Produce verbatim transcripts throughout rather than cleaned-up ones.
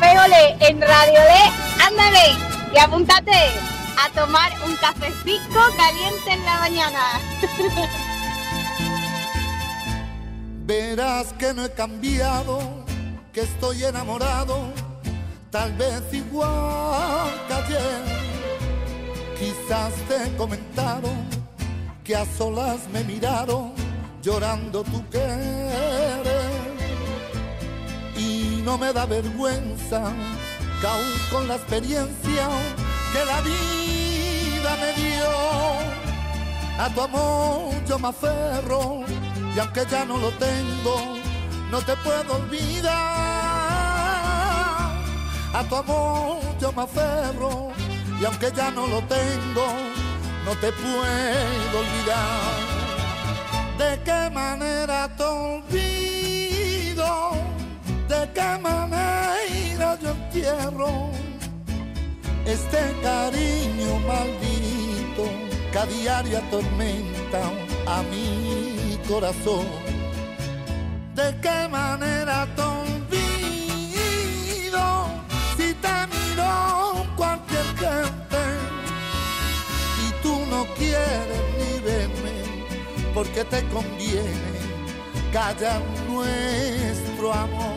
Café Olé en Radio Olé, ándale y apúntate a tomar un cafecito caliente en la mañana. Verás que no he cambiado, que estoy enamorado, tal vez igual que ayer. Quizás te he comentado que a solas me miraron llorando tu querer. Y no me da vergüenza que aún con la experiencia que la vida me dio, a tu amor yo me aferro. Y aunque ya no lo tengo, no te puedo olvidar. A tu amor yo me aferro. Y aunque ya no lo tengo, no te puedo olvidar. ¿De qué manera te olvido? ¿De qué manera yo entierro este cariño maldito que a diario atormenta a mi corazón? ¿De qué manera te olvido si te miro cualquier gente y tú no quieres ni verme porque te conviene callar nuestro amor?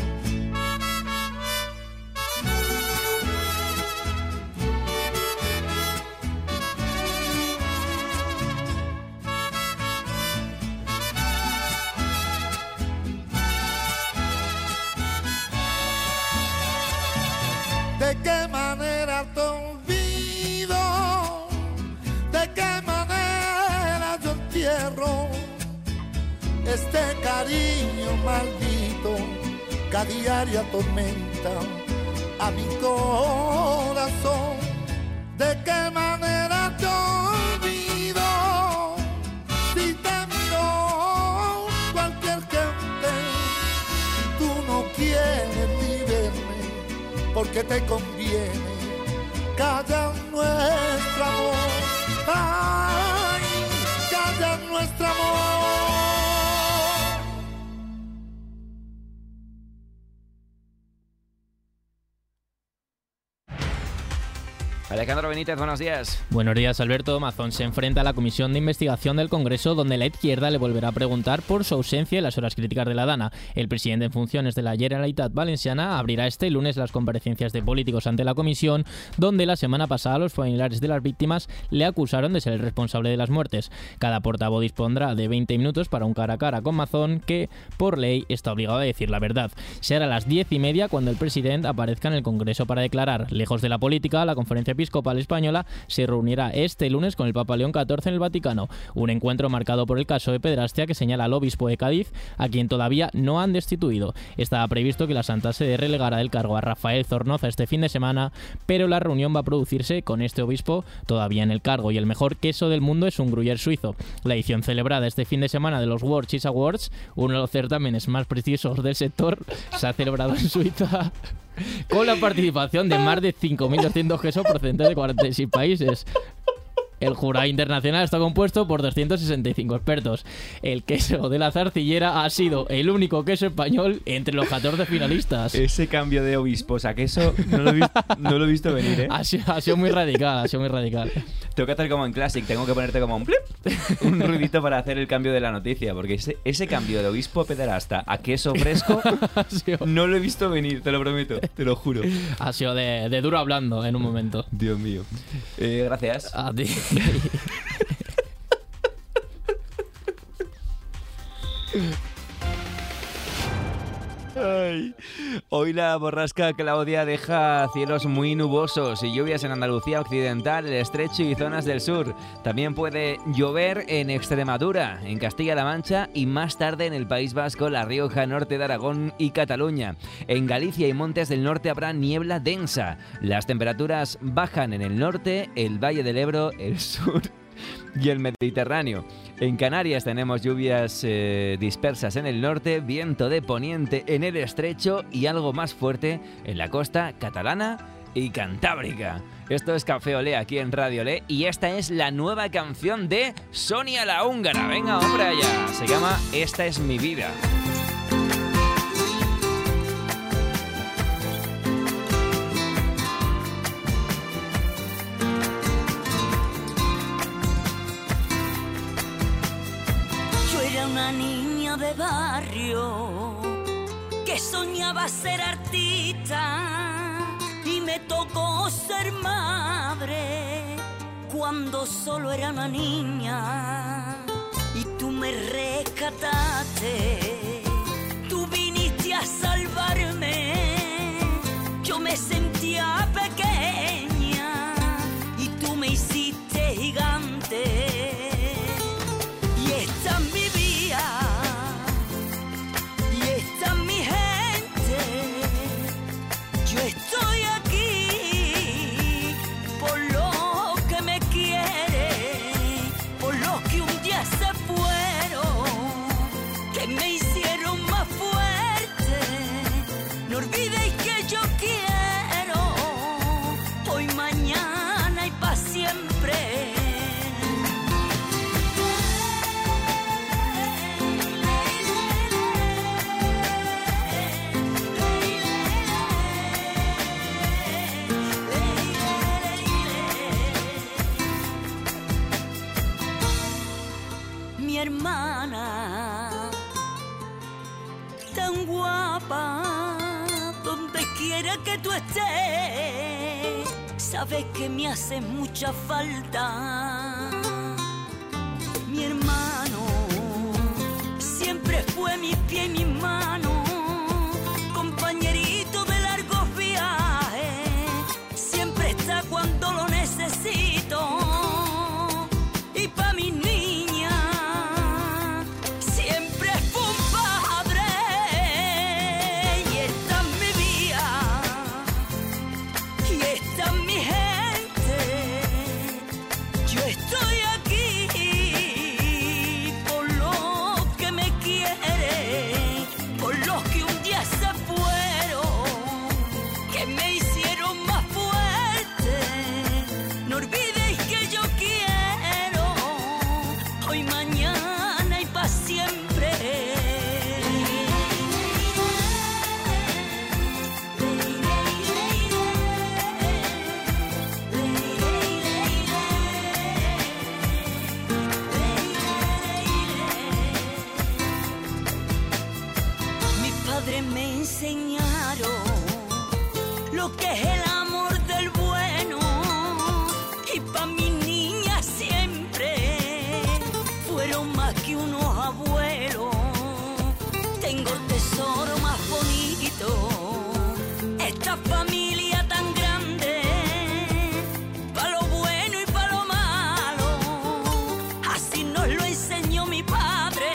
¿De qué manera te olvido? ¿De qué manera yo entierro este cariño maldito que a diario atormenta a mi corazón? ¿De qué manera te olvido si te miro cualquier gente y tú no quieres ni verme porque te conviene callar nuestro amor? Ay, callar nuestro amor. Alejandro Benítez, buenos días. Buenos días, Alberto. Mazón se enfrenta a la Comisión de Investigación del Congreso, donde la izquierda le volverá a preguntar por su ausencia en las horas críticas de la Dana. El presidente en funciones de la Generalitat Valenciana abrirá este lunes las comparecencias de políticos ante la comisión, donde la semana pasada los familiares de las víctimas le acusaron de ser el responsable de las muertes. Cada portavoz dispondrá de veinte minutos para un cara a cara con Mazón, que por ley está obligado a decir la verdad. Será a las diez y media cuando el presidente aparezca en el Congreso para declarar. Lejos de la política, la conferencia episcopal española se reunirá este lunes con el Papa León catorce en el Vaticano, un encuentro marcado por el caso de pederastia que señala al obispo de Cádiz, a quien todavía no han destituido. Estaba previsto que la Santa Sede relegara del cargo a Rafael Zornoza este fin de semana, pero la reunión va a producirse con este obispo todavía en el cargo, y el mejor queso del mundo es un gruyère suizo. La edición celebrada este fin de semana de los World Cheese Awards, uno de los certámenes más prestigiosos del sector, se ha celebrado en Suiza con la participación de más de cinco mil doscientos quesos procedentes de cuarenta y seis países. El jurado internacional está compuesto por doscientos sesenta y cinco expertos. El queso de la Zarcillera ha sido el único queso español entre los catorce finalistas. Ese cambio de obispos a queso no lo he visto, no lo he visto venir, ¿eh? Ha sido, ha sido muy radical, ha sido muy radical. Tengo que hacer como en Classic, tengo que ponerte como un plip, un ruidito para hacer el cambio de la noticia, porque ese, ese cambio de obispo pederasta a queso fresco no lo he visto venir, te lo prometo, te lo juro. Ha sido de, de duro hablando en un momento. Dios mío. Eh, gracias. A ti. Ay. Hoy la borrasca Claudia deja cielos muy nubosos y lluvias en Andalucía occidental, el Estrecho y zonas del sur. También puede llover en Extremadura, en Castilla-La Mancha y más tarde en el País Vasco, La Rioja, norte de Aragón y Cataluña. En Galicia y montes del norte habrá niebla densa. Las temperaturas bajan en el norte, el Valle del Ebro, el sur y el Mediterráneo. En Canarias tenemos lluvias eh, dispersas en el norte, viento de poniente en el estrecho y algo más fuerte en la costa catalana y cantábrica. Esto es Café Olé aquí en Radio Olé y esta es la nueva canción de Sonia la Húngara. Venga, hombre, allá. Se llama Esta es mi vida. una niña de barrio que soñaba ser artista y me tocó ser madre cuando solo era una niña y tú me rescataste, tú viniste a salvarme, yo me sentía pequeña y tú me hiciste gigante. Y esta es mi vida, y esta es mi gente. Yo estoy aquí por los que me quieren, por los que un día se fueron, que me hicieron más fuerte. No olvidéis que yo quiero hoy, mañana y para siempre. Mi hermana, tan guapa, donde quiera que tú estés, sabes que me hace mucha falta. Mi hermano siempre fue mi pie y mi mano, compañerito de largos viajes, siempre está cuando lo necesito. Y pa' mi niña siempre fue un padre, y esta es mi vida, y esta es mi gente. Yo estoy aquí por los que me quieren, por los que un día se fueron, que me hicieron más fuerte. No olvidéis que yo quiero hoy, mañana y para siempre. Mis padres me enseñaron lo que es el amor del bueno, y pa' mi niña siempre fueron más que unos abuelos. Tengo el tesoro más bonito, esta familia tan grande, pa' lo bueno y pa' lo malo, así nos lo enseñó mi padre.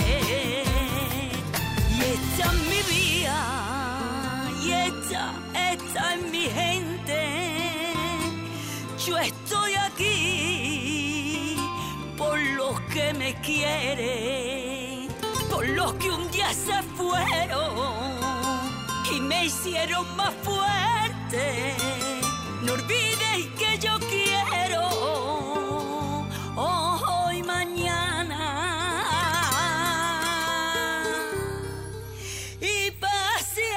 Y esta es mi vida, y esta, esta es mi gente. Yo estoy aquí por los que me quieren, por los que un día se fueron y me hicieron más fuerte. No olvidéis que yo quiero hoy, mañana y para siempre.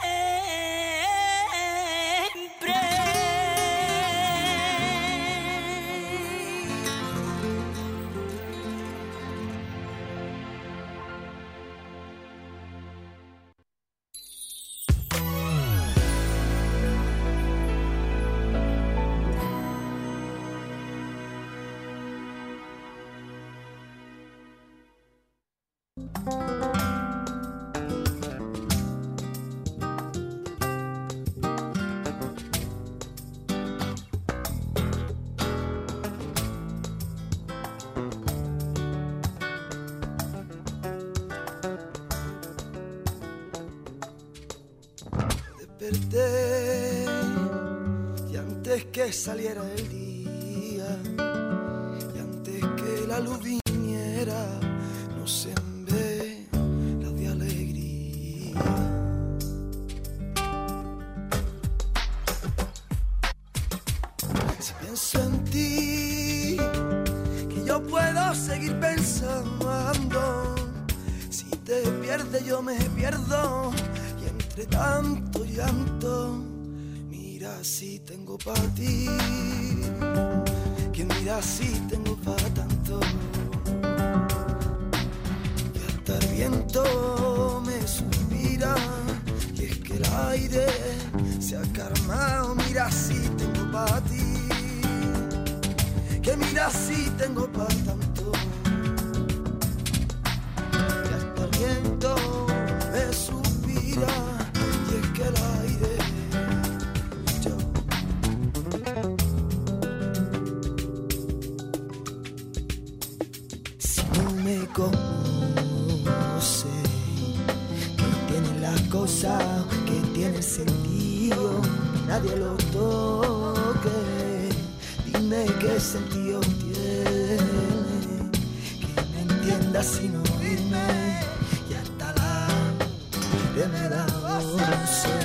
Desperté y antes que saliera el día y antes que la luz viniera, nos sembré la de alegría. Si pienso en ti, que yo puedo seguir pensando. Si te pierdes yo me pierdo, y entre tanto llanto, mira si tengo pa' ti, que mira si tengo pa' tanto. Y hasta se ha calmado. Mira si tengo pa' ti, que mira si tengo pa' tanto, que hasta el viento me suspira y es que el aire yo. Si no me conoces, que tiene las cosas, que tiene sentido, nadie lo toque. Dime qué sentido tiene, que me entiendas sin oírme, y hasta la aire me da goce.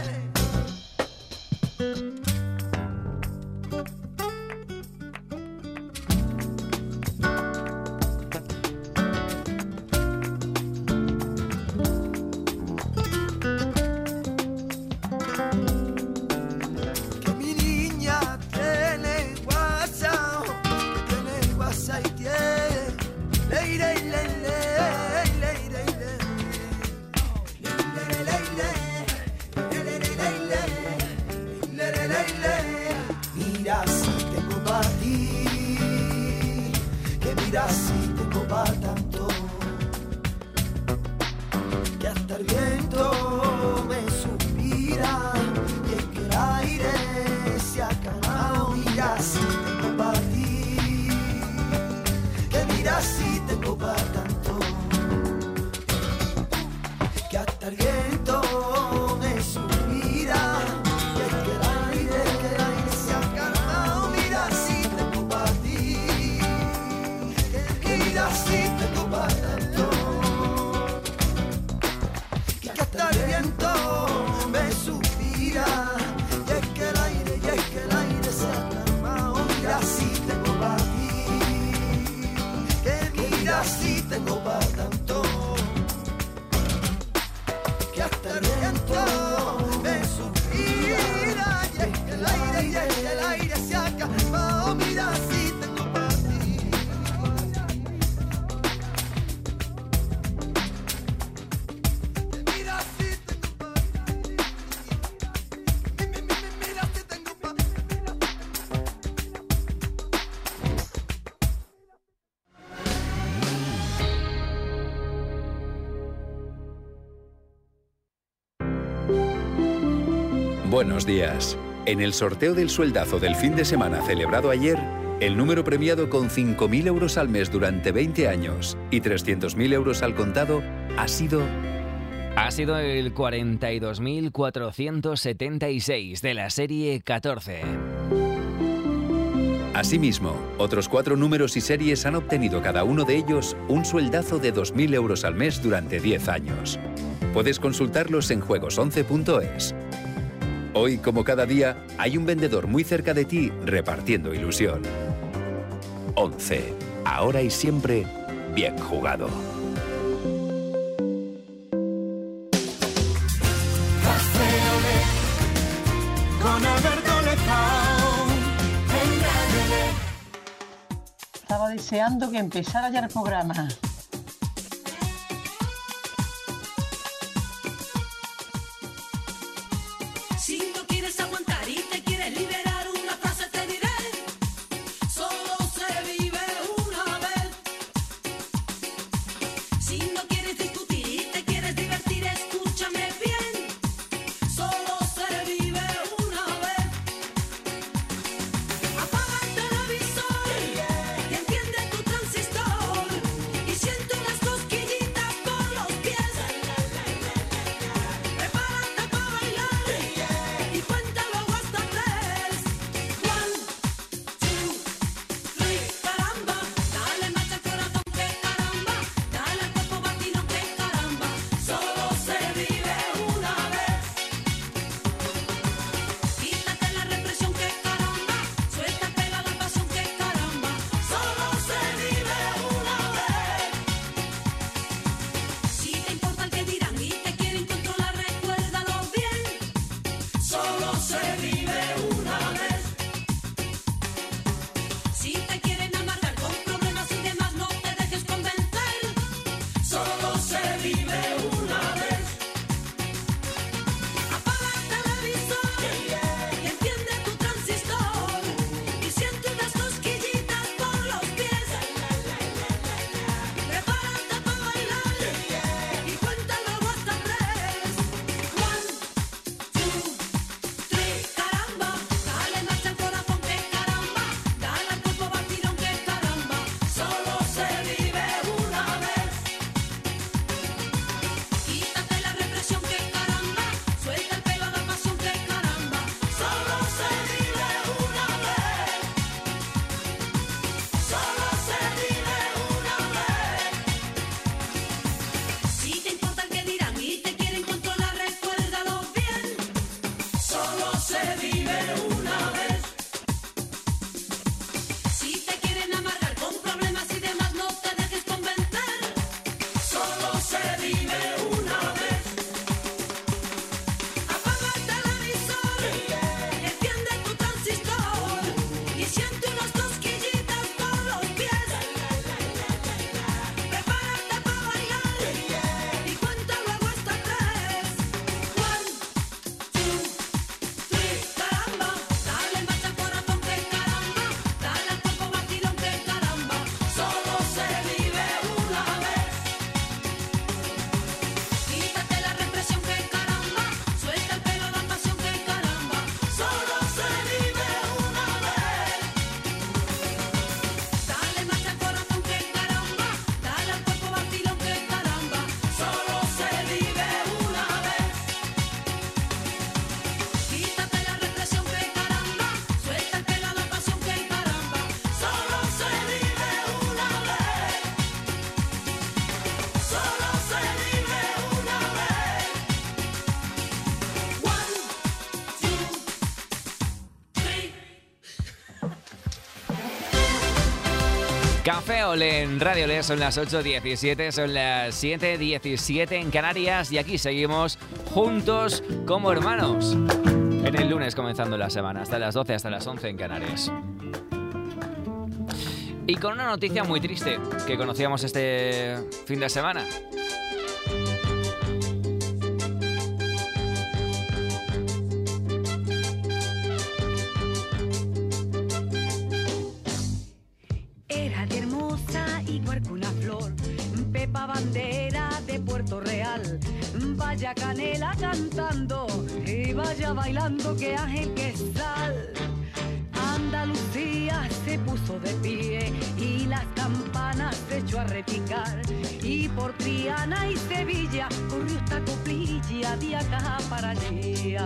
Buenos días. En el sorteo del sueldazo del fin de semana celebrado ayer, el número premiado con cinco mil euros al mes durante veinte años y trescientos mil euros al contado ha sido... Ha sido el cuarenta y dos mil cuatrocientos setenta y seis de la serie catorce. Asimismo, otros cuatro números y series han obtenido cada uno de ellos un sueldazo de dos mil euros al mes durante diez años. Puedes consultarlos en juegos once punto es. Hoy, como cada día, hay un vendedor muy cerca de ti repartiendo ilusión. once. Ahora y siempre, bien jugado. Con Alberto Lezao. Estaba deseando que empezara ya el programa. Si no quieres aguantar y te quieres liberar, una frase te diré: solo se vive una vez. Si no quieres discutir y te quieres divertir, escúchame bien: solo se vive una vez. Apaga el televisor y enciende tu transistor, y si Café Olé en Radio Olé, son las ocho diecisiete, son las siete diecisiete en Canarias y aquí seguimos juntos como hermanos. En el lunes comenzando la semana, hasta las doce, hasta las once en Canarias. Y con una noticia muy triste que conocíamos este fin de semana. Era de hermosa igual que una flor, Pepa bandera de Puerto Real, vaya Canela cantando y vaya bailando que ángel que sal. Andalucía se puso de pie y las campanas se echó a repicar, y por Triana y Sevilla corrió esta coplilla de acá para allá.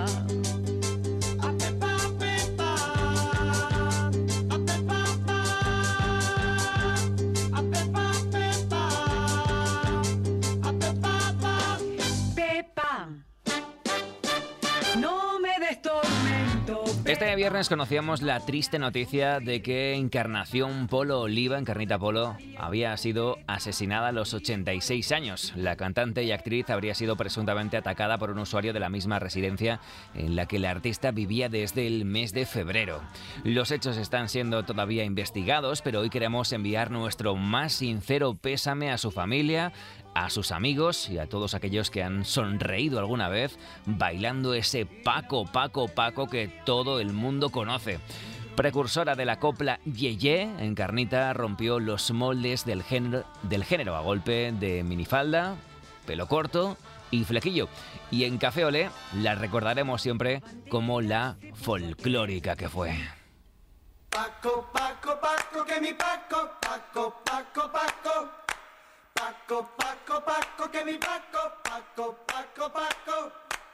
Este viernes conocíamos la triste noticia de que Encarnación Polo Oliva, Encarnita Polo, había sido asesinada a los ochenta y seis años. La cantante y actriz habría sido presuntamente atacada por un usuario de la misma residencia en la que la artista vivía desde el mes de febrero. Los hechos están siendo todavía investigados, pero hoy queremos enviar nuestro más sincero pésame a su familia, a sus amigos y a todos aquellos que han sonreído alguna vez bailando ese Paco, Paco, Paco que todo el mundo conoce. Precursora de la copla Yeye, Encarnita rompió los moldes del género, del género a golpe de minifalda, pelo corto y flequillo. Y en Café Olé la recordaremos siempre como la folclórica que fue. Paco, Paco, Paco, que mi Paco, Paco, Paco, Paco. Paco, Paco, Paco, que mi Paco, Paco, Paco, Paco.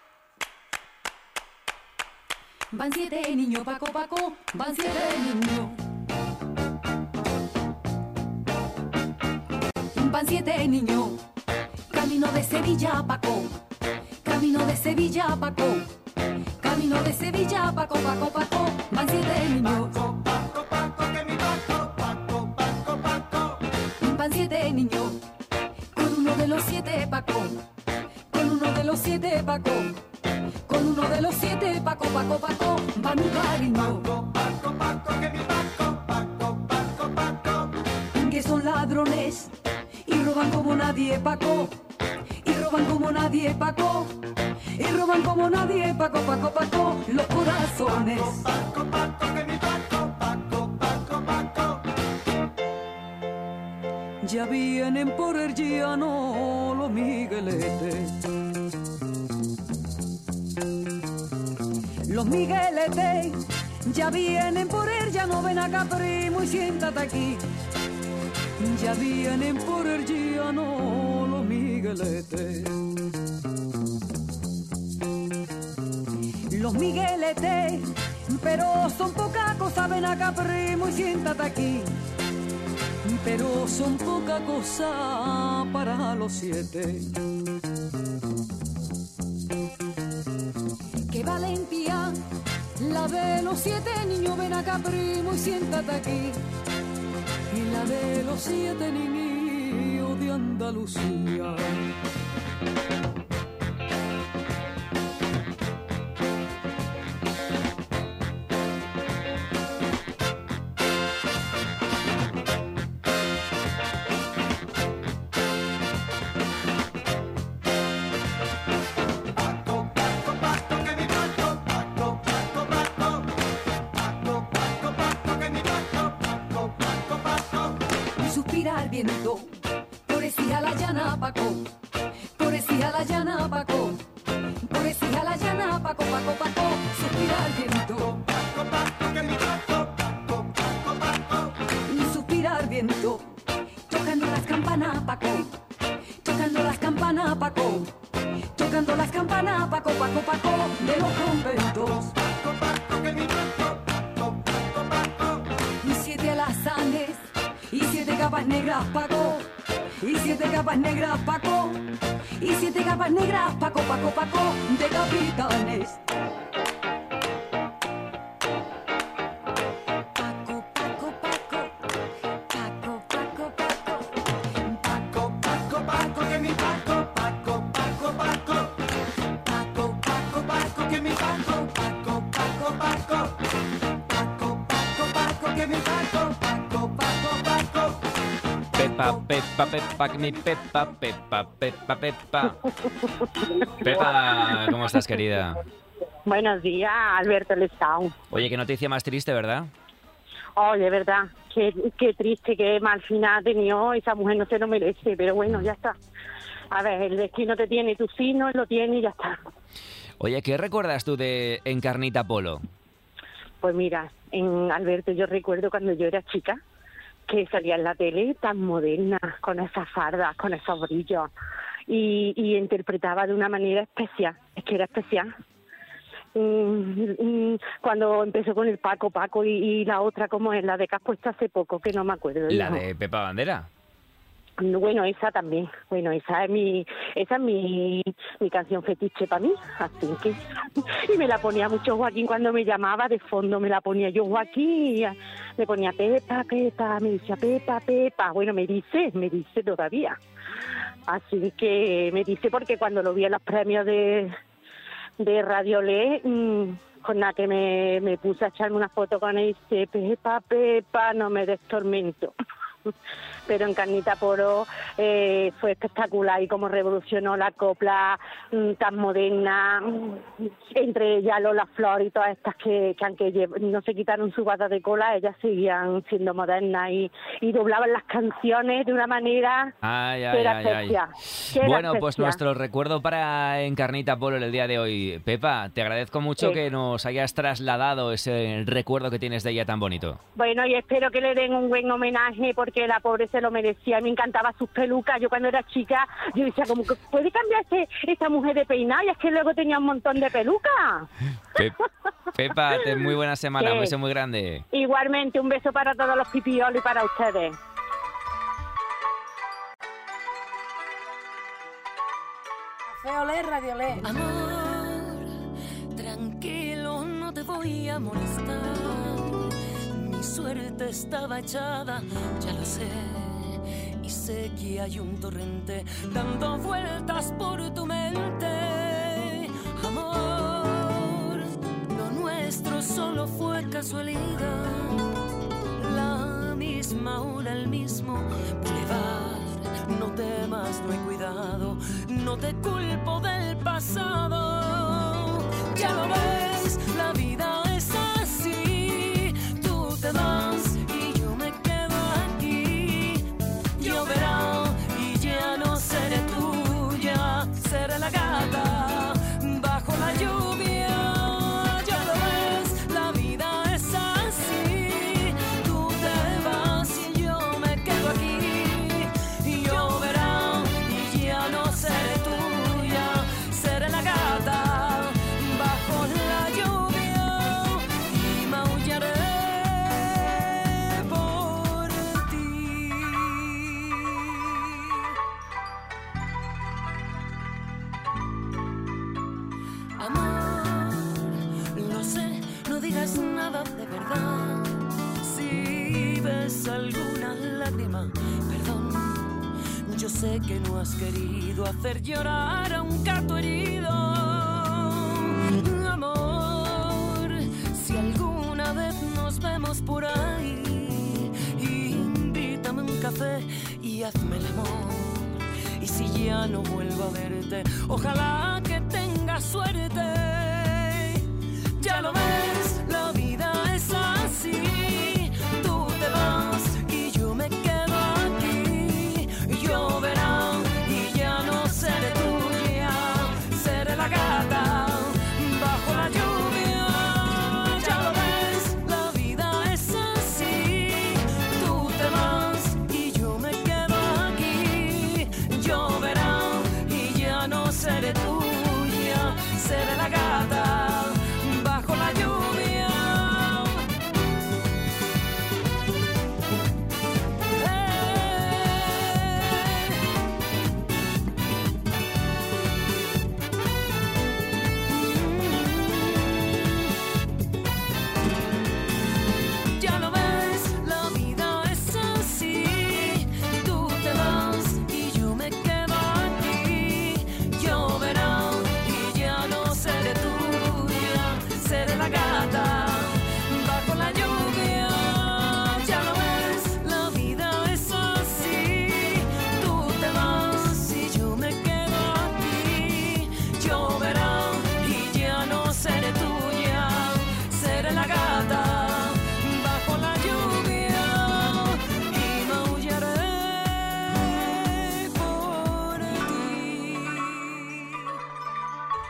Van siete niños, Paco, Paco, van siete niños. Van siete niños, camino de Sevilla, Paco. Camino de Sevilla, Paco. Camino de Sevilla, Paco, Paco, Paco. Van siete niños. Paco, Paco, Paco, que mi Paco, Paco, Paco, Paco. Van siete niños. Uno de los siete Paco, con uno de los siete Paco, con uno de los siete Paco, Paco, Paco, van un cariño. Paco, Paco, Paco, que mi Paco, Paco, Paco, Paco. Que son ladrones y roban como nadie Paco, y roban como nadie Paco, y roban como nadie Paco, Paco, Paco, los corazones. Paco, Paco, que mi Paco, Paco, Paco, Paco. Ya vienen por el llano los migueletes. Los migueletes ya vienen por el llano, ven acá primo y siéntate aquí. Ya vienen por el llano los migueletes. Los migueletes, pero son poca cosa, ven acá primo y siéntate aquí. Pero son poca cosa para los siete. Qué valentía la de los siete niños, ven acá primo y siéntate aquí. Y la de los siete niños de Andalucía. Viento, poesía la llana Paco, poesía la llana Paco, poesía la llana Paco, Paco, Paco, suspira el viento, Paco, Paco, que mi Paco, Paco, Paco, Paco. Suspira el viento, tocando las campanas Paco, tocando las campanas Paco, tocando las campanas Paco, Paco, Paco, de los conventos. Paco, Paco, que mi Paco, Paco, Paco, Paco. Siete alazanes y siete capas negras, Paco. Y siete capas negras, Paco. Y siete capas negras, Paco, Paco, Paco, de capitanes. Paco, Paco, Paco. Paco, Paco. Pepa, Pepa, Pepa, que mi Pepa, Pepa, Pepa, Pepa. Pepa, ¿cómo estás, querida? Buenos días, Alberto Lestao. Oye, qué noticia más triste, ¿verdad? Oye, verdad, qué, qué triste, qué mal final ha tenido, esa mujer no se lo merece, pero bueno, ya está. A ver, el destino te tiene, tu signo lo tiene y ya está. Oye, ¿qué recuerdas tú de Encarnita Polo? Pues mira, en Alberto, yo recuerdo cuando yo era chica, que salía en la tele tan moderna, con esas fardas, con esos brillos, y, y interpretaba de una manera especial, es que era especial. Cuando empezó con el Paco Paco y, y la otra, como es la de que has puesto hace poco, que no me acuerdo. La hijo. de Pepa Bandera. Bueno, esa también. Bueno, esa es mi esa es mi, mi canción fetiche para mí. Así que y me la ponía mucho Joaquín cuando me llamaba, de fondo me la ponía yo Joaquín, y me ponía Pepa, Pepa, me decía Pepa, Pepa. Bueno, me dice, me dice todavía. Así que me dice porque cuando lo vi en los premios de de Radio Le, mmm, con la que me, me puse a echarme una foto con él, dice, Pepa, Pepa, no me des tormento. Pero Encarnita Polo eh, fue espectacular y como revolucionó la copla mmm, tan moderna, entre ellas Lola Flor y todas estas que, que aunque llev- no se quitaron su bata de cola, ellas seguían siendo modernas y, y doblaban las canciones de una manera ay, que ay, era ay, ay. especial. Que era Bueno, pues especial. nuestro recuerdo para Encarnita Polo en el día de hoy. Pepa, te agradezco mucho Sí. que nos hayas trasladado ese recuerdo que tienes de ella tan bonito. Bueno, y espero que le den un buen homenaje porque la pobre se lo merecía. Me encantaba sus pelucas. Yo cuando era chica, yo decía, como que puede cambiarse esta mujer de peinado, y es que luego tenía un montón de pelucas. Pe- Pepa, ten muy buena semana, Sí. un beso muy grande. Igualmente, un beso para todos los pipiolos y para ustedes. Café Olé, Radio Olé. Amor, tranquilo, no te voy a molestar. Mi suerte estaba echada, ya lo sé. Y sé que hay un torrente dando vueltas por tu mente. Amor, lo nuestro solo fue casualidad. La misma hora, el mismo bulevar. No temas, no he cuidado, no te culpo del pasado. Ya lo ves, la vida es así. Tú te vas y yo me quedo aquí. Lloverá y ya no seré tuya, seré la gata bajo la lluvia. Ya lo ves, la vida es así. Tú te vas y yo me quedo aquí. Lloverá y ya no seré tuya, seré la gata bajo la lluvia y maullaré por ti. Amor, lo sé, no digas nada de verdad. Si ves alguna lágrima, perdón. Yo sé que no has querido hacer llorar a un gato herido. Amor, si alguna vez nos vemos por ahí, invítame un café y hazme el amor. Y si ya no vuelvo a verte, ojalá que tengas suerte. Ya lo ves, la vida es así. Tú te vas y yo me quedo aquí. Lloverá y ya no seré tuya, seré la gata bajo la lluvia. Ya lo ves, la vida es así. Tú te vas y yo me quedo aquí. Lloverá y ya no seré tuya, seré la gata bajo la lluvia.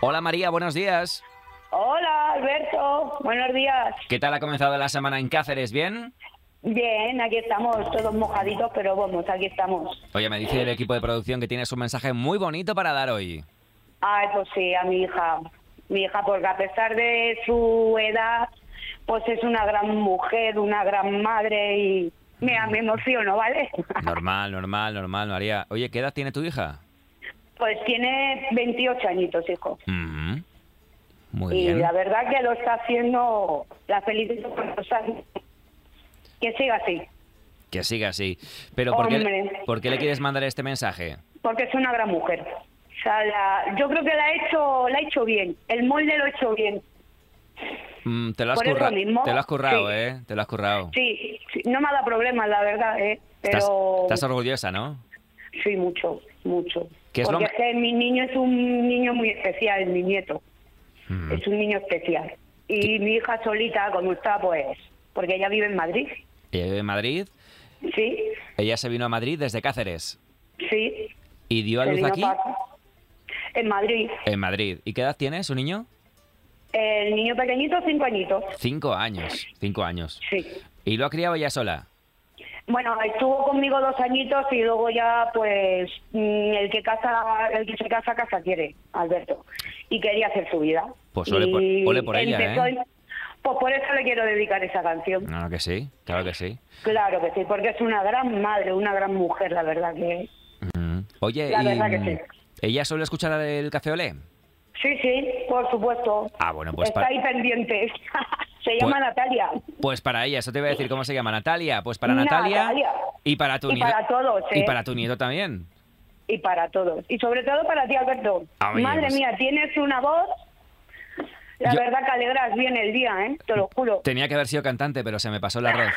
Hola María, buenos días. Hola, Alberto. Buenos días. ¿Qué tal ha comenzado la semana en Cáceres? ¿Bien? Bien, aquí estamos todos mojaditos, pero vamos, aquí estamos. Oye, me dice el equipo de producción que tienes un mensaje muy bonito para dar hoy. Ay, pues sí, a mi hija. Mi hija, porque a pesar de su edad, pues es una gran mujer, una gran madre y mira, me emociono, ¿vale? Normal, normal, normal, María. Oye, ¿qué edad tiene tu hija? Pues tiene veintiocho añitos, hijo. Mm-hmm. Muy y bien. la verdad que lo está haciendo, la felicito por los años. Que siga así, Que siga así. Pero ¿por qué, Hombre. ¿por qué le quieres mandar este mensaje? porque es una gran mujer. O sea, la- yo creo que la ha hecho, la ha hecho bien. El molde lo ha hecho bien. Mm, te, lo has Por eso curra- mismo, te lo has currado, sí. ¿eh? Te lo has currado. Sí, sí, no me ha dado problemas, la verdad, ¿eh? Estás, Pero estás orgullosa, ¿no? sí, mucho, mucho. ¿Qué es lo Porque ma- es que mi niño es un niño muy especial, mi nieto. Mm. Es un niño especial. Y mi hija solita, como está, pues, porque ella vive en Madrid. Ella vive en Madrid. Sí, Ella se vino a Madrid desde Cáceres. sí. ¿Y dio a se luz vino aquí? pa- En Madrid. En Madrid. ¿Y qué edad tiene su niño? El niño pequeñito, cinco añitos. Cinco años. Cinco años. Sí. ¿Y lo ha criado ella sola? Bueno, estuvo conmigo dos añitos y luego ya, pues, mm, el que casa, el que se casa, casa quiere, Alberto. Y quería hacer su vida. Pues ole por- Y ole por ella, empezó ¿eh? en- Pues por eso le quiero dedicar esa canción. Claro que sí, claro que sí. Claro que sí, porque es una gran madre, una gran mujer, la verdad que... Mm. Oye, La y, verdad que sí. ¿ella suele escuchar el Café Olé? Sí, sí, por supuesto. Ah, bueno, pues Está para, ahí pendiente. Se llama Pues- Natalia. pues para ella, eso te iba a decir cómo se llama, Natalia. Pues para Natalia, Natalia. y para tu Y nieto. para todos, ¿eh? Y para tu nieto también. Y para todos. Y sobre todo para ti, Alberto. Ah, oye, Madre pues- mía, tienes una voz... La Yo- verdad que alegras bien el día, ¿eh? Te lo juro. Tenía que haber sido cantante, pero se me pasó el arroz.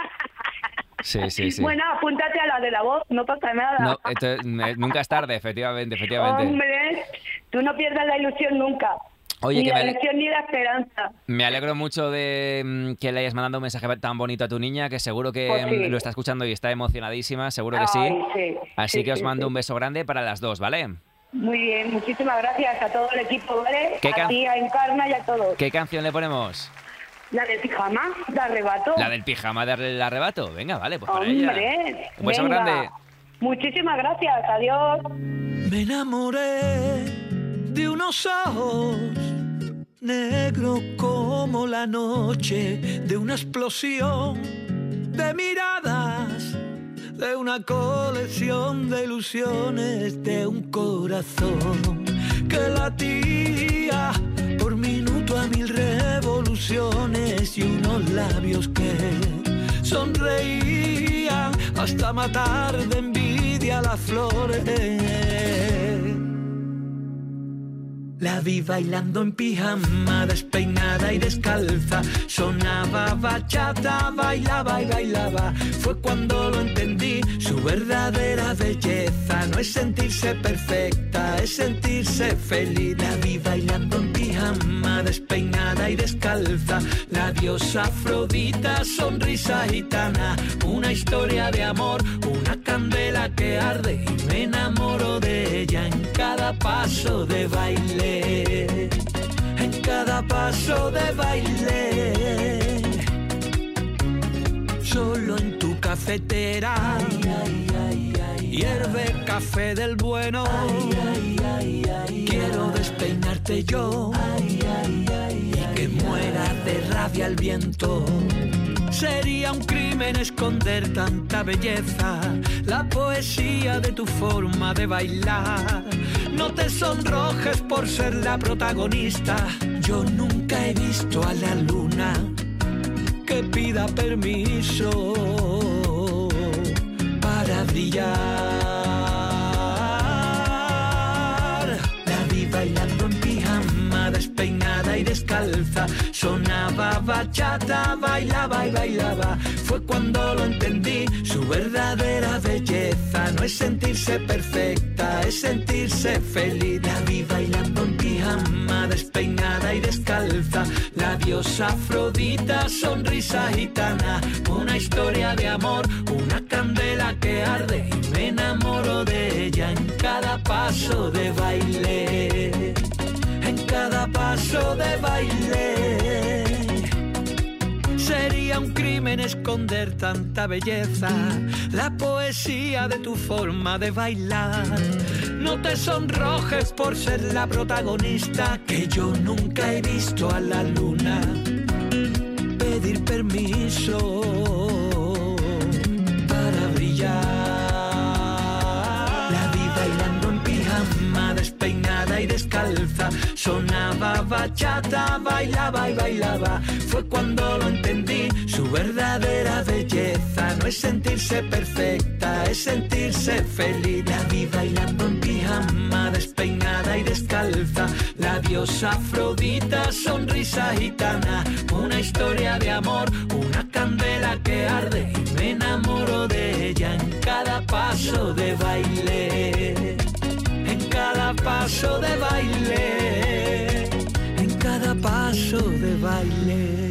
Sí, sí, sí. Bueno, apúntate a la de la voz, no pasa nada. No, esto- eh, nunca es tarde, efectivamente, efectivamente. Hombre, tú no pierdas la ilusión nunca. Oye, ni que la me ale- ilusión ni la esperanza. Me alegro mucho de mm, que le hayas mandado un mensaje tan bonito a tu niña, que seguro que Pues sí. mm, lo está escuchando y está emocionadísima, seguro que sí. Ay, sí, Así sí, que os sí, mando sí. un beso grande para las dos, ¿vale? Muy bien, muchísimas gracias a todo el equipo, ¿vale? ¿Qué a can- ti, a Encarna y a todos. ¿Qué canción le ponemos? La del pijama, de arrebato. La del pijama del arrebato. Venga, vale, pues para ella. Hombre, Un beso venga. grande. Muchísimas gracias, adiós. Me enamoré de unos ojos negros como la noche, de una explosión de miradas, de una colección de ilusiones, de un corazón que latía por minuto a mil revoluciones y unos labios que sonreían hasta matar de envidia las flores. La vi bailando en pijama, despeinada y descalza. Sonaba bachata, bailaba y bailaba. Fue cuando lo entendí, su verdadera belleza no es sentirse perfecta, es sentirse feliz. La vi bailando en pijama, despeinada y descalza. La diosa Afrodita, sonrisa gitana. Una historia de amor, una candela que arde. Y me enamoro de ella en cada paso de baile. En cada paso de baile, solo en tu cafetera, ay, ay, ay, ay, hierve café del bueno, ay, ay, ay, ay, quiero despeinarte yo, ay, ay, ay, y que muera de rabia el viento. Sería un crimen esconder tanta belleza, la poesía de tu forma de bailar. No te sonrojes por ser la protagonista. Yo nunca he visto a la luna que pida permiso para brillar. La vi bailando en pijama, despeinada y descalza. Sonaba bachata, bailaba y bailaba. Fue cuando lo entendí, su verdadera belleza no es sentirse perfecta, es sentirse feliz. La vi bailando en pijama, despeinada y descalza. La diosa Afrodita, sonrisa gitana. Una historia de amor, una candela que arde. Y me enamoro de ella en cada paso de baile. En paso de baile. Sería un crimen esconder tanta belleza, la poesía de tu forma de bailar. No te sonrojes por ser la protagonista, que yo nunca he visto a la luna pedir permiso para brillar. La vi bailando en pijama, despeinada y descalza. Sonaba bachata, bailaba y bailaba. Fue cuando lo entendí, su verdadera belleza no es sentirse perfecta, es sentirse feliz. La vi bailando en pijama, despeinada y descalza. La diosa Afrodita, sonrisa gitana. Una historia de amor, una candela que arde. Y me enamoro de ella en cada paso de baile. En cada paso de baile. En cada paso de baile.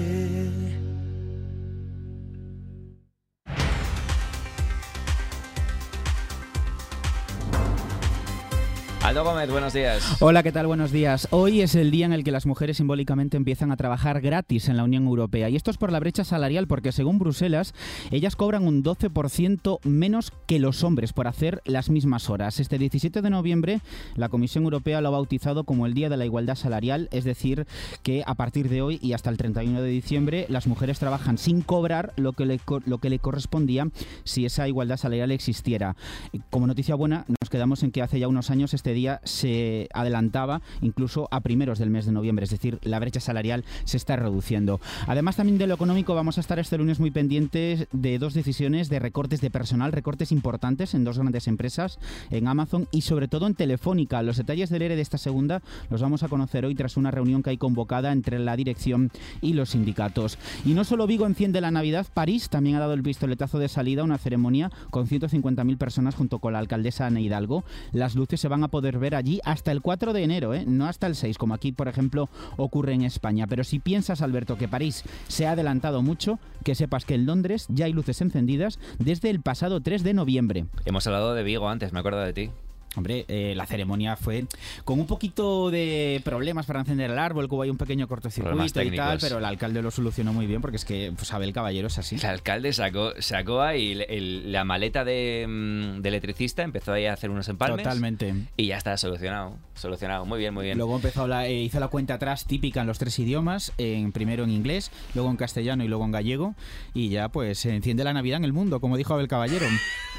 Aldo Gómez, buenos días. Hola, ¿qué tal? Buenos días. Hoy es el día en el que las mujeres simbólicamente empiezan a trabajar gratis en la Unión Europea. Y esto es por la brecha salarial, porque según Bruselas, ellas cobran un doce por ciento menos que los hombres por hacer las mismas horas. Este diecisiete de noviembre, la Comisión Europea lo ha bautizado como el Día de la Igualdad Salarial, es decir, que a partir de hoy y hasta el treinta y uno de diciembre, las mujeres trabajan sin cobrar lo que le, lo que le correspondía si esa igualdad salarial existiera. Como noticia buena, nos quedamos en que hace ya unos años este día se adelantaba incluso a primeros del mes de noviembre, es decir, la brecha salarial se está reduciendo. Además, también de lo económico, vamos a estar este lunes muy pendientes de dos decisiones de recortes de personal, recortes importantes en dos grandes empresas, en Amazon y sobre todo en Telefónica. Los detalles del E R E de esta segunda los vamos a conocer hoy tras una reunión que hay convocada entre la dirección y los sindicatos. Y no solo Vigo enciende la Navidad, París también ha dado el pistoletazo de salida a una ceremonia con ciento cincuenta mil personas junto con la alcaldesa Ana Hidalgo. Las luces se van a poder ver allí hasta el cuatro de enero, ¿eh? No hasta el seis, como aquí, por ejemplo, ocurre en España. Pero si piensas, Alberto, que París se ha adelantado mucho, que sepas que en Londres ya hay luces encendidas desde el pasado tres de noviembre. Hemos hablado de Vigo antes, me acuerdo de ti. Hombre, eh, la ceremonia fue con un poquito de problemas para encender el árbol, que hubo ahí un pequeño cortocircuito y tal, pero el alcalde lo solucionó muy bien porque es que pues, Abel Caballero es así. El alcalde sacó, sacó ahí el, el, la maleta de, de electricista, empezó ahí a hacer unos empalmes. Totalmente. Y ya está solucionado, solucionado. Muy bien, muy bien. Luego empezó la, eh, hizo la cuenta atrás típica en los tres idiomas, en, primero en inglés, luego en castellano y luego en gallego, y ya pues se enciende la Navidad en el mundo, como dijo Abel Caballero.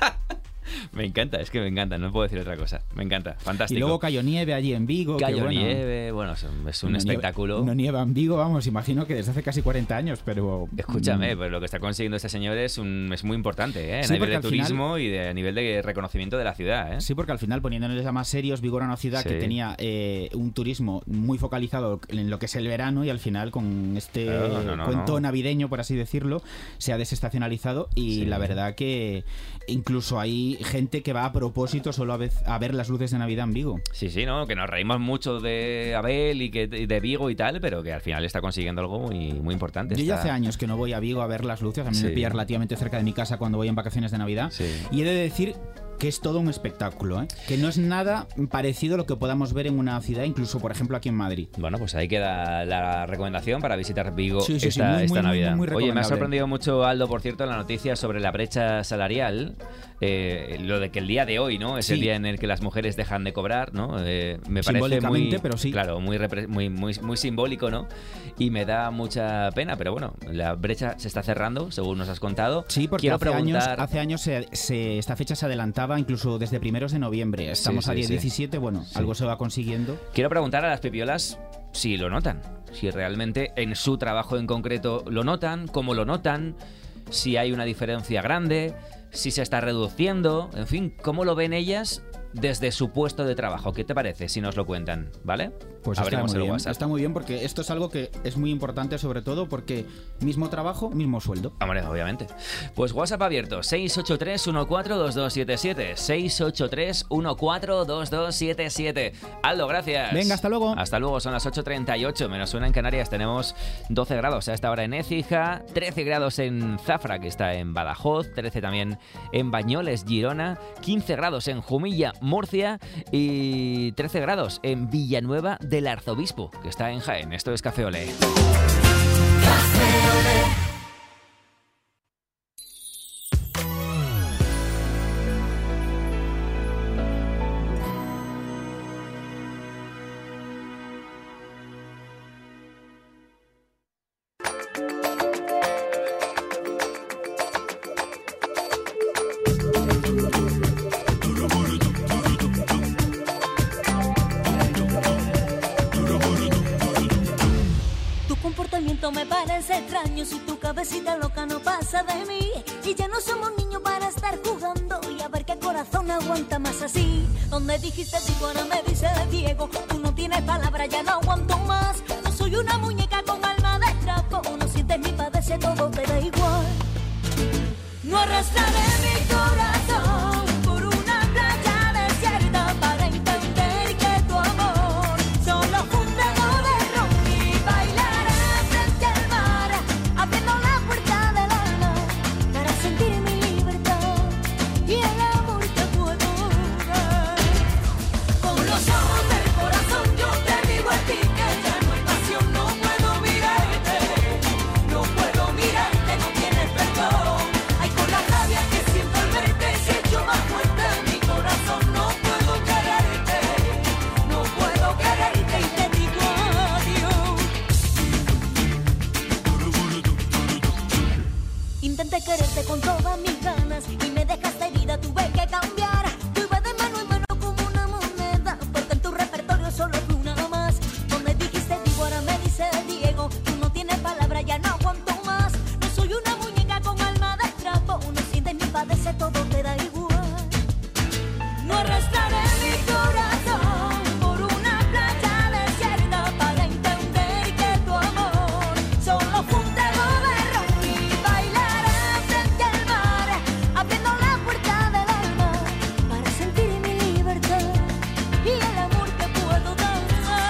Me encanta, es que me encanta, no puedo decir otra cosa. Me encanta, fantástico. Y luego cayó nieve allí en Vigo. Cayó bueno, nieve, bueno, es un, es un no espectáculo. Nieva, no nieva en Vigo, vamos, imagino que desde hace casi cuarenta años, pero... Escúchame, mm. pues lo que está consiguiendo este señor es, un, es muy importante, ¿eh? Sí, a nivel de turismo final, y de, a nivel de reconocimiento de la ciudad, ¿eh? Sí, porque al final, poniéndonos ya más serios, Vigo era una ciudad sí. que tenía eh, un turismo muy focalizado en lo que es el verano y al final con este no, no, no, cuento no. navideño, por así decirlo, se ha desestacionalizado y sí. la verdad que incluso hay gente que va a propósito solo a ver, a ver las luces de Navidad en Vigo. Sí, sí, ¿no? Que nos reímos mucho de Abel y que de Vigo y tal, pero que al final está consiguiendo algo muy, muy importante. Yo está... ya hace años que no voy a Vigo a ver las luces, a mí sí. me pilla relativamente cerca de mi casa cuando voy en vacaciones de Navidad sí. y he de decir que es todo un espectáculo, ¿eh? Que no es nada parecido a lo que podamos ver en una ciudad, incluso por ejemplo aquí en Madrid. Bueno, pues ahí queda la recomendación para visitar Vigo sí, sí, esta, sí, muy, esta muy, Navidad. Muy, muy Oye, me ha sorprendido mucho, Aldo, por cierto, la noticia sobre la brecha salarial, eh, lo de que el día de hoy, ¿no? Es sí. el día en el que las mujeres dejan de cobrar, ¿no? Eh, me parece muy, pero sí. claro, muy, muy, muy, muy simbólico, ¿no? Y me da mucha pena, pero bueno, la brecha se está cerrando, según nos has contado. Sí, porque Quiero hace, preguntar... años, hace años se, se, esta fecha se adelantaba incluso desde primeros de noviembre. Estamos sí, sí, a diez diecisiete, sí. bueno, sí. algo se va consiguiendo. Quiero preguntar a las pipiolas si lo notan, si realmente en su trabajo en concreto lo notan, cómo lo notan, si hay una diferencia grande, si se está reduciendo, en fin, cómo lo ven ellas desde su puesto de trabajo. ¿Qué te parece si nos lo cuentan? ¿Vale? Pues está muy, bien, está muy bien porque esto es algo que es muy importante, sobre todo porque mismo trabajo, mismo sueldo. Hombre, obviamente. Pues WhatsApp abierto, seis ocho tres uno cuatro dos dos siete siete, seis ocho tres uno cuatro dos dos siete siete. Aldo, gracias. Venga, hasta luego. Hasta luego, son las ocho treinta y ocho, menos una en Canarias. Tenemos doce grados a esta hora en Écija, trece grados en Zafra, que está en Badajoz, trece también en Bañoles, Girona, quince grados en Jumilla, Murcia y trece grados en Villanueva del Arzobispo, que está en Jaén. Esto es Café Olé. Café Olé. Me parece extraño si tu cabecita loca no pasa de mí. Y ya no somos niños para estar jugando y a ver qué corazón aguanta más así. Donde dijiste digo, ahora me dice Diego. Tú no tienes palabra, ya no aguanto más. No soy una muñeca con alma de trapo. No sientes ni padece, todo te da igual. No arrastraré mi corazón por una playa desierta para entender que tu amor solo fue un trago de ron y bailaré frente al mar, abriendo la puerta del alma para sentir mi libertad y el amor que puedo dar. Con los ojos del corazón yo te digo a ti que ya no hay pasión, no puedo mirarte, no puedo mirarte, no tienes perdón. Ay, con la rabia que siento al verte se ha hecho más fuerte mi corazón, no puedo quererte, no puedo quererte y te digo adiós. Intenté quererte con todas mis ganas y me dejaste herida, tuve que cambiar. Tú ibas de mano en mano como una moneda, porque en tu repertorio solo fui una más. Donde dijiste digo, ahora me dice Diego. Tú no tienes palabra, ya no aguanto más. No soy una muñeca con alma de trapo. No sientes ni padece, todo te da igual. No arrastraré mi corazón por una playa desierta para entender que tu amor solo fue un trago de ron y bailaré frente al mar, abriendo la puerta del alma para sentir mi libertad y el amor que puedo dar.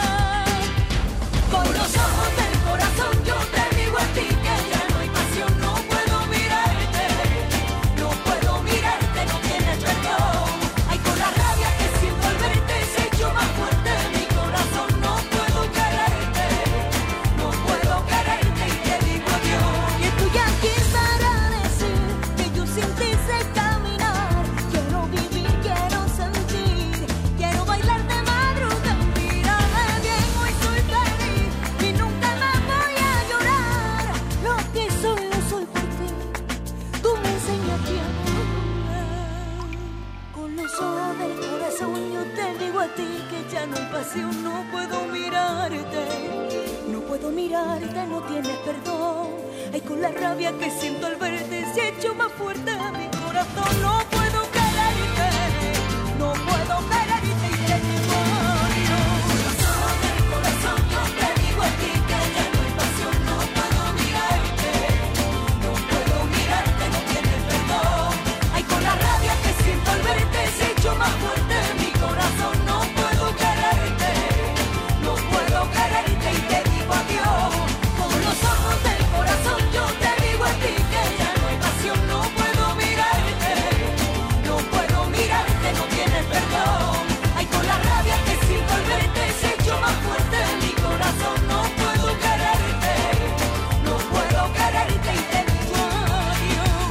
Con los ojos del corazón yo te digo a ti que ya no hay pasión, no puedo mirarte, no puedo mirarte, no tienes perdón. Ay, con la rabia que siento al verte se ha hecho más fuerte mi corazón, no puedo quererte, no puedo quererte y te digo adiós. Y estoy aquí para decir que yo sin ti sé caminar. Quiero vivir, quiero sentir, quiero bailar de madrugada. Mírame bien, hoy soy feliz y nunca más voy a llorar. Lo que soy, lo soy por ti. Tú me enseñaste a amar. Con los ojos del corazón yo te digo a ti que ya no hay pasión, no puedo mirarte, no puedo mirarte, no tienes perdón. Ay, con la rabia que siento al verte se ha hecho más fuerte mi corazón, no puedo quererte, no puedo quererte y te digo adiós. Con los ojos del corazón yo te digo a ti que ya no hay pasión, no puedo mirarte, no puedo mirarte, no tienes perdón. Ay, con la rabia que siento al verte se ha hecho más fuerte mi corazón, no puedo quererte, no puedo quererte y te digo adiós. Con los ojos del corazón yo te digo a ti que ya no hay pasión, no puedo mirarte, no puedo mirarte, no tienes perdón. Ay, con la rabia que siento al verte se ha hecho más fuerte mi corazón, no puedo quererte, no puedo quererte y te digo adiós.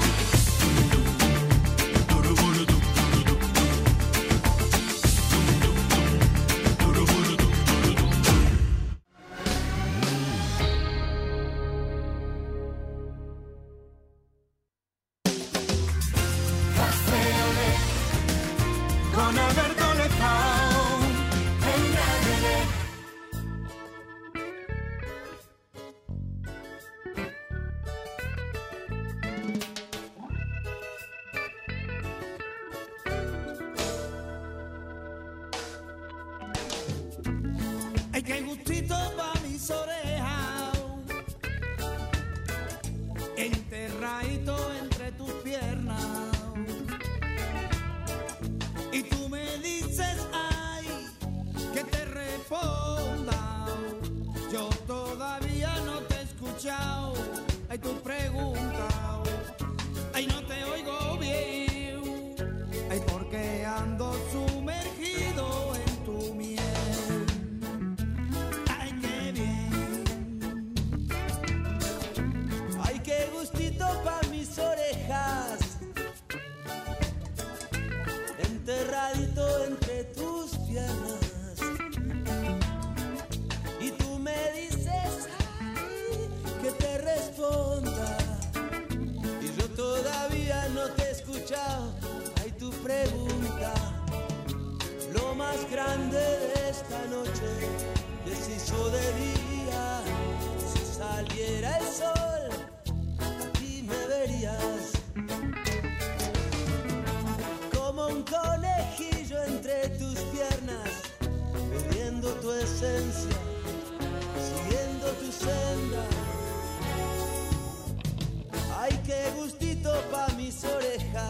Con Alberto Lezao en Radio Olé. Ay, qué gustito pa' mis orejas, enterradito entre tus piernas. Y tú me dices, ay, que te responda. Yo todavía no te he escuchado. Ay, tu pregunta. Ay, no te oigo bien. Ay, porque ando sume enterradito entre tus piernas. Y tú me dices, ay, que te responda. Y yo todavía no te he escuchado, ay, tu pregunta. Lo más grande de esta noche que se hizo de día. Si saliera el sol, aquí me verías como un conejillo entre tus piernas, bebiendo tu esencia, siguiendo tu senda. Ay, qué gustito pa' mis orejas.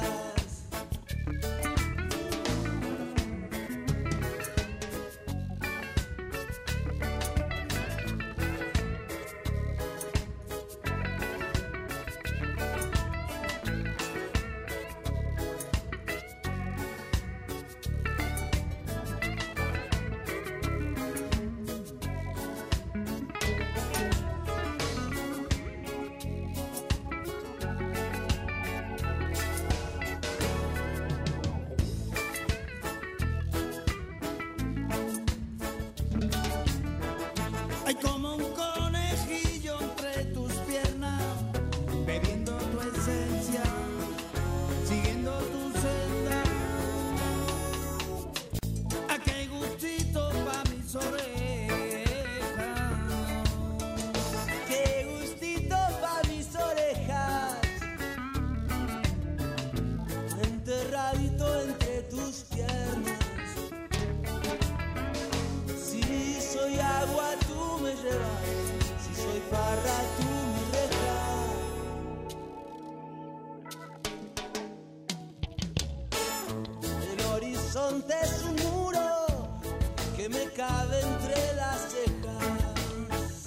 Es un muro que me cabe entre las cejas,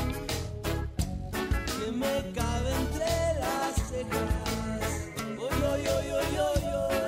que me cabe entre las cejas. Oy, oy, oy, oy, oy, oy.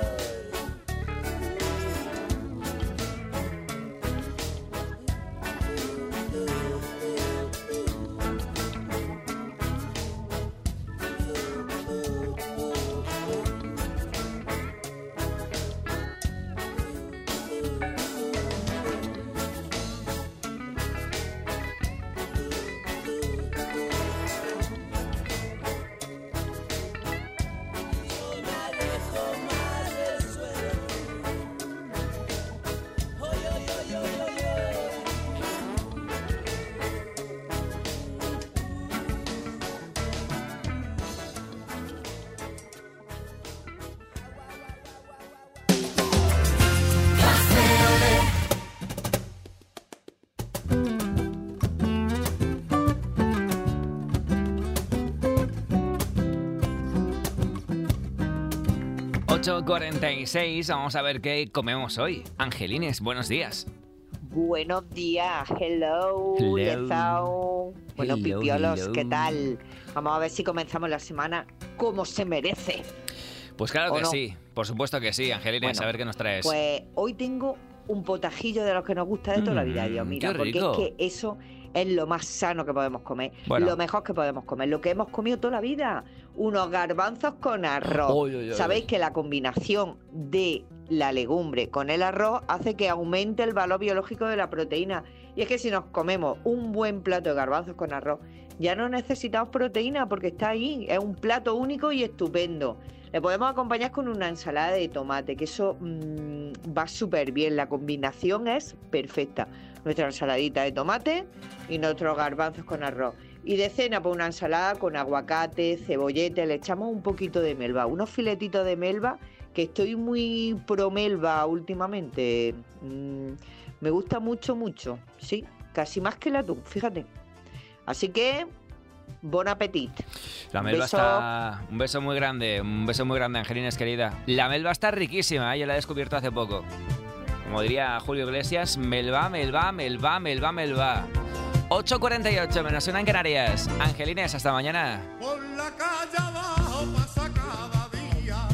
ocho cuarenta y seis, vamos a ver qué comemos hoy. Angelines, buenos días. Buenos días, hello, Hello. Yezao. Bueno, Hello, pipiolos, hello. ¿qué tal? Vamos a ver si comenzamos la semana como se merece. Pues claro ¿O que no? sí, por supuesto que sí, Angelines, Bueno, a ver qué nos traes. Pues hoy tengo un potajillo de los que nos gusta de toda la vida, Mm, Dios, mira, qué porque rico. es que eso es lo más sano que podemos comer, Bueno. lo mejor que podemos comer, lo que hemos comido toda la vida, unos garbanzos con arroz. Uy, uy, uy, Sabéis uy. que la combinación de la legumbre con el arroz hace que aumente el valor biológico de la proteína. Y es que si nos comemos un buen plato de garbanzos con arroz, ya no necesitamos proteína porque está ahí, es un plato único y estupendo. Le podemos acompañar con una ensalada de tomate, que eso mmm, va súper bien, la combinación es perfecta. Nuestra ensaladita de tomate y nuestros garbanzos con arroz. Y de cena, pues una ensalada con aguacate, cebollete, le echamos un poquito de melva, unos filetitos de melva, que estoy muy pro melva últimamente. Mm, me gusta mucho, mucho, sí, casi más que el atún, fíjate. Así que, bon appetit. La melva beso. está... Un beso muy grande, un beso muy grande, Angelines, querida. La melva está riquísima, ¿eh? Yo la he descubierto hace poco. Como diría Julio Iglesias, melva, melva, melva, melva, melva. ocho cuarenta y ocho, menos una en Canarias. Angelines, hasta mañana. Por la calle abajo pasa cada día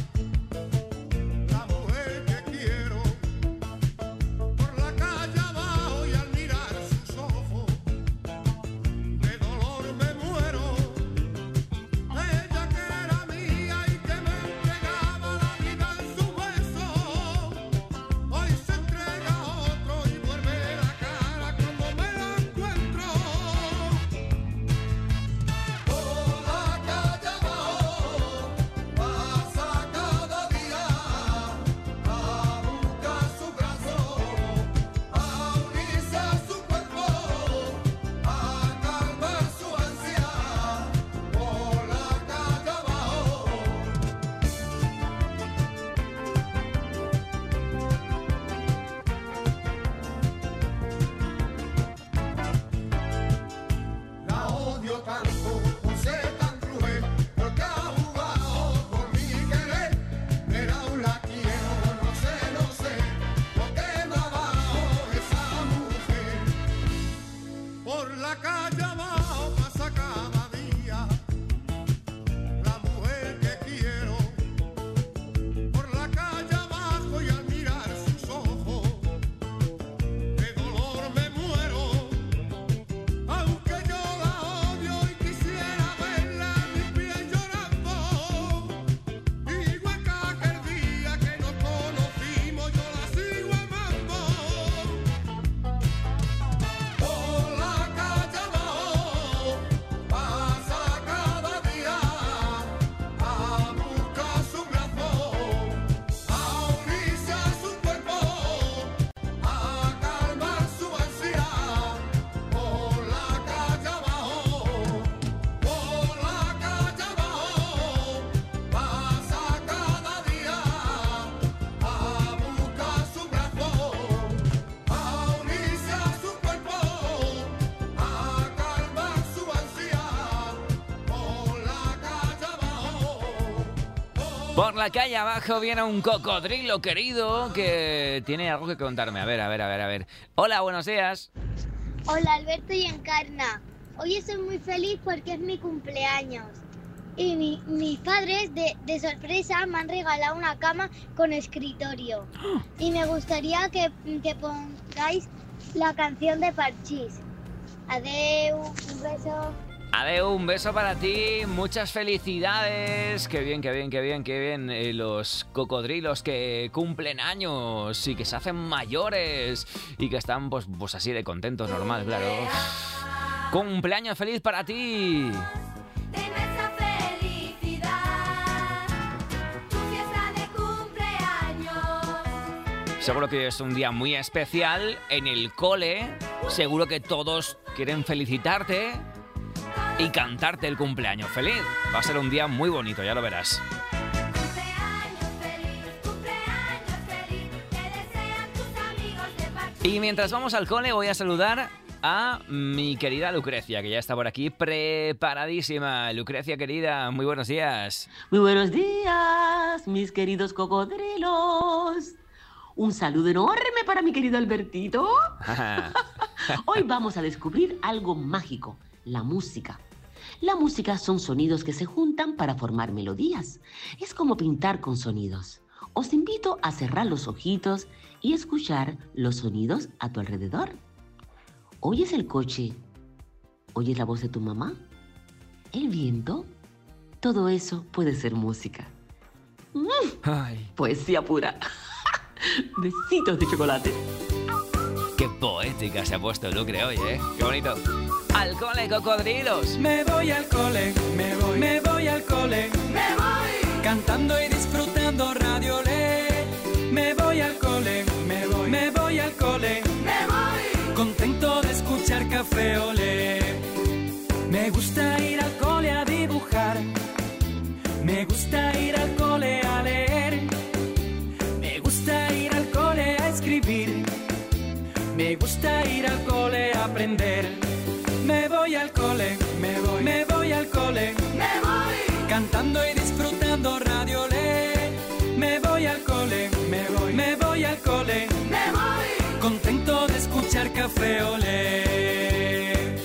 la mujer que quiero. Por la calle abajo y al mirar sus ojos de dolor me muero. Ella que era mía y que me entregaba la vida en su beso. Por la calle abajo viene un cocodrilo querido que tiene algo que contarme. A ver, a ver, a ver, a ver. Hola, buenos días. Hola, Alberto y Encarna. Hoy estoy muy feliz porque es mi cumpleaños. Y mi, mis padres, de, de sorpresa, me han regalado una cama con escritorio. Y me gustaría que, que pongáis la canción de Parchís. Adeu, un beso. Adeu, un beso para ti, muchas felicidades. Qué bien, qué bien, qué bien, qué bien. Eh, los cocodrilos que cumplen años y que se hacen mayores y que están pues, pues así de contentos, normal, claro. Cumpleaños feliz para ti. Seguro que es un día muy especial en el cole. Seguro que todos quieren felicitarte y cantarte el cumpleaños feliz. Va a ser un día muy bonito, ya lo verás. Y mientras vamos al cole voy a saludar a mi querida Lucrecia, que ya está por aquí preparadísima. Lucrecia, querida, muy buenos días. Muy buenos días, mis queridos cocodrilos. Un saludo enorme para mi querido Albertito. Hoy vamos a descubrir algo mágico, la música. La música son sonidos que se juntan para formar melodías. Es como pintar con sonidos. Os invito a cerrar los ojitos y escuchar los sonidos a tu alrededor. ¿Oyes el coche? ¿Oyes la voz de tu mamá? ¿El viento? Todo eso puede ser música. Ay. Poesía pura. Besitos de chocolate. Qué poética se ha puesto Lucre hoy, ¿eh? Qué bonito. ¡Al cole, cocodrilos! Me voy al cole, me voy, me voy al cole, me voy, cantando y disfrutando Radio Olé. Me voy al cole, me voy, me voy al cole, me voy, contento de escuchar Café Olé. Me gusta ir al cole a dibujar, me gusta ir al cole a leer, me gusta ir al cole a escribir, me gusta ir al cole a aprender. Me voy al cole, me voy, me voy al cole, me voy, cantando y disfrutando Radio Olé. Me voy al cole, me voy, me voy al cole, me voy, contento de escuchar Café Olé.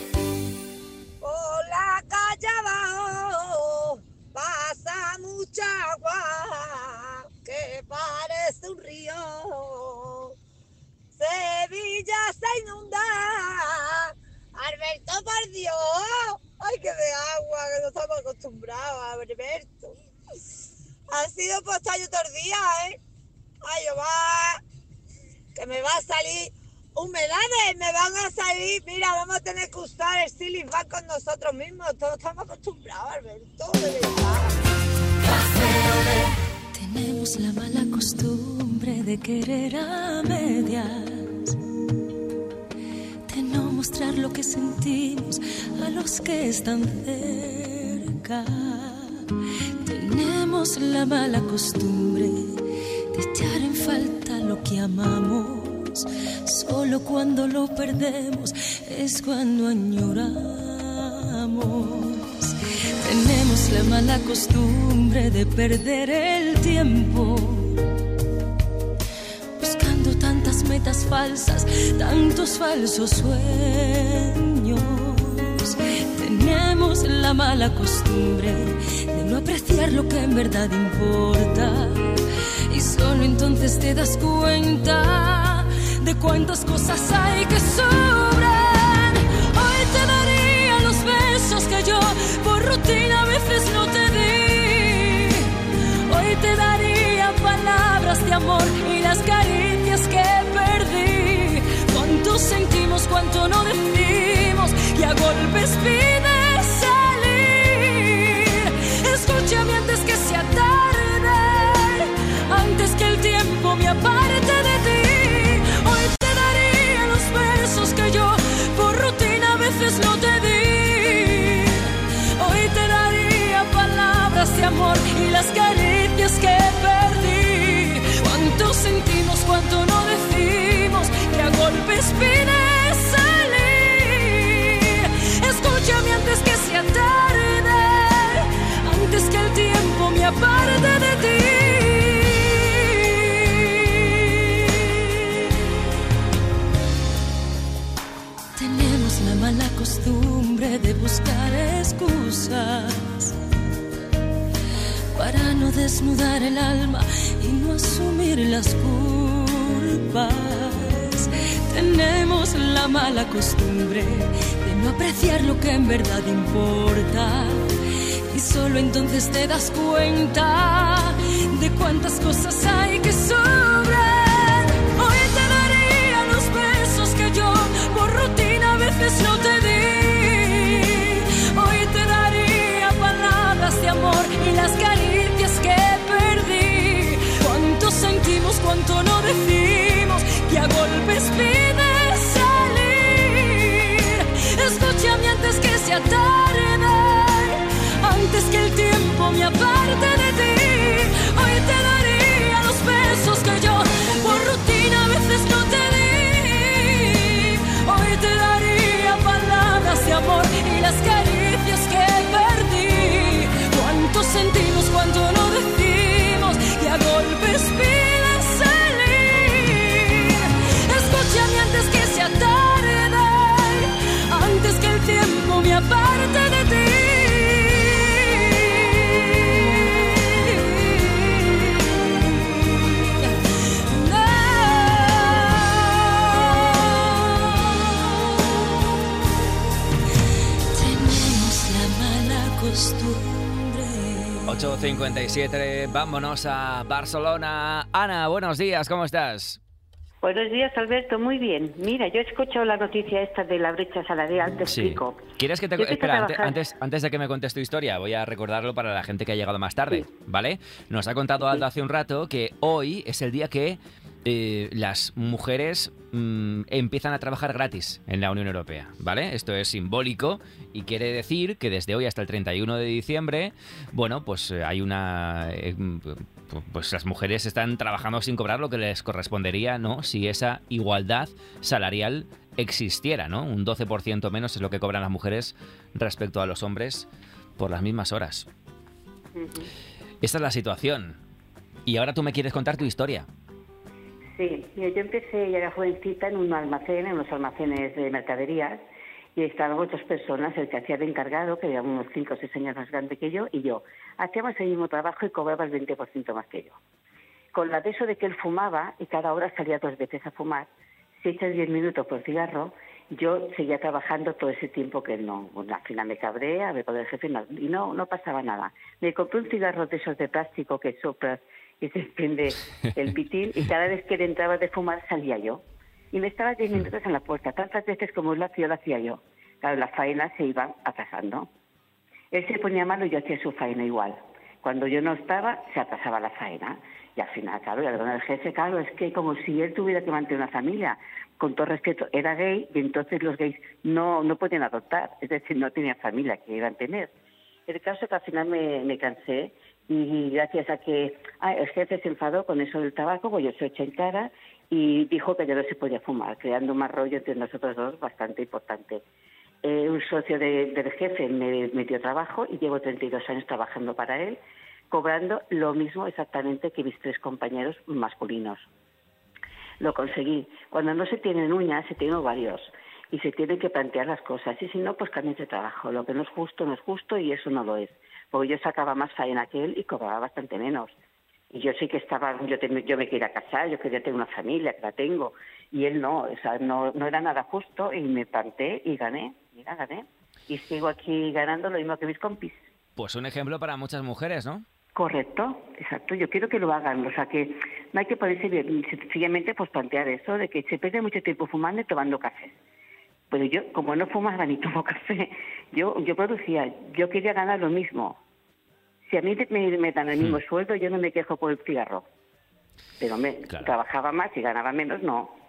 Por la calle abajo pasa mucha agua que parece un río. Sevilla se inunda. Alberto, por Dios, ay, que de agua, que no estamos acostumbrados, Alberto. Ha sido postayo todo el día, ¿eh? Ay, va, que me va a salir humedades, me van a salir, mira, vamos a tener que usar el Ceiling Fan con nosotros mismos, todos estamos acostumbrados, Alberto, de verdad. Tenemos la mala costumbre de querer a medias, de no mostrar lo que sentimos a los que están cerca. Tenemos la mala costumbre de echar en falta lo que amamos. Solo cuando lo perdemos es cuando añoramos. Tenemos la mala costumbre de perder el tiempo buscando tantas metas falsas, tantos falsos sueños. Tenemos la mala costumbre de no apreciar lo que en verdad importa, y solo entonces te das cuenta de cuántas cosas hay que sobran. Hoy te daría los besos que yo por rutina a veces no te di. Hoy te daría palabras de amor y las caricias que perdí. Cuánto sentimos, cuánto no decimos, y a golpes pide salir. Escúchame antes que sea tarde, antes que el tiempo me aparte de ti. Hoy te daría los besos que yo por rutina a veces no te di. Hoy te daría palabras de amor y las caricias que perdí. Cuánto sentimos, cuánto no decimos, y a golpes pide salir. Escúchame antes que sea tarde, antes que el tiempo me aparte de ti. brujas para no desnudar el alma y no asumir las culpas. Tenemos la mala costumbre de no apreciar lo que en verdad importa, y solo entonces te das cuenta de cuántas cosas hay que sobran. Hoy te daría los besos que yo por rutina a veces no te di. Hoy te daría palabras de amor y las caricias que perdí. Cuánto sentimos, cuánto no decimos, que a golpes pide salir. Escúchame antes que sea tarde, antes que el tiempo me aparte de ti. Hoy te daría los besos que yo por rutina a veces no te di. Hoy te daría palabras de amor y las caricias que perdí. Cuánto sentimos, cuánto no decimos, que a golpes pide salir. Escúchame antes que sea tarde, antes que el tiempo me aparte de ti. ocho cincuenta y siete, vámonos a Barcelona. Ana, buenos días, ¿cómo estás? Buenos días, Alberto, muy bien. Mira, yo he escuchado la noticia esta de la brecha salarial, te Sí. explico. ¿Quieres que te... Yo empecé a Espera, ante- trabajar- antes, antes de que me cuentes tu historia, voy a recordarlo para la gente que ha llegado más tarde, ¿vale? Nos ha contado Aldo hace un rato que hoy es el día que eh, las mujeres mm, empiezan a trabajar gratis en la Unión Europea, ¿vale? Esto es simbólico y quiere decir que desde hoy hasta el treinta y uno de diciembre, bueno, pues eh, hay una... eh, pues las mujeres están trabajando sin cobrar lo que les correspondería, ¿no? Si esa igualdad salarial existiera, ¿no? Un doce por ciento menos es lo que cobran las mujeres respecto a los hombres por las mismas horas. Ujú. Esta es la situación. Y ahora tú me quieres contar tu historia. Sí, mira, yo empecé ya era jovencita en un almacén, en unos almacenes de mercaderías, y estaban otras personas, el que hacía de encargado, que era unos cinco o seis años más grande que yo, y yo. Hacíamos el mismo trabajo y cobraba el veinte por ciento más que yo. Con la de eso de que él fumaba, y cada hora salía dos veces a fumar, si echas diez minutos por cigarro, yo seguía trabajando todo ese tiempo que él no. Bueno, al final me cabré, hablé con el jefe, no, y no, no pasaba nada. Me compré un cigarro de esos de plástico que soplas y se desprende el pitín, y cada vez que él entraba de fumar salía yo. Y me estaba diez minutos en la puerta, tantas veces como él lo hacía, lo hacía yo. Claro, las faenas se iban atrasando. Él se ponía malo y yo hacía su faena igual. Cuando yo no estaba, se atrasaba la faena. Y al final, claro, y al el jefe, claro, es que como si él tuviera que mantener una familia. Con todo respeto, era gay y entonces los gays no, no podían adoptar. Es decir, no tenían familia que iban a tener. El caso es que al final me, me cansé y gracias a que ah, el jefe se enfadó con eso del tabaco, pues yo se eché en cara y dijo que ya no se podía fumar, creando un más rollo entre nosotros dos bastante importante. Eh, un socio de, del jefe me metió trabajo y llevo treinta y dos años trabajando para él, cobrando lo mismo exactamente que mis tres compañeros masculinos. Lo conseguí. Cuando no se tienen uñas, se tienen ovarios y se tienen que plantear las cosas. Y si no, pues cambies de trabajo. Lo que no es justo, no es justo y eso no lo es. Porque yo sacaba más faena que él y cobraba bastante menos. Y yo sí que estaba, yo, te, yo me quería casar, yo quería tener una familia, que la tengo. Y él no, o sea, no, no era nada justo y me planté y gané. Mira, gané. Y sigo aquí ganando lo mismo que mis compis. Pues un ejemplo para muchas mujeres, ¿no? Correcto, exacto. Yo quiero que lo hagan. O sea, que no hay que ponerse bien, sencillamente pues plantear eso, de que se pierde mucho tiempo fumando y tomando café. Pero yo, como no fumaba ni tomo café, yo yo producía, yo quería ganar lo mismo. Si a mí me, me dan el mismo Hmm. sueldo, yo no me quejo por el cigarro. Pero me Claro. trabajaba más y ganaba menos, no.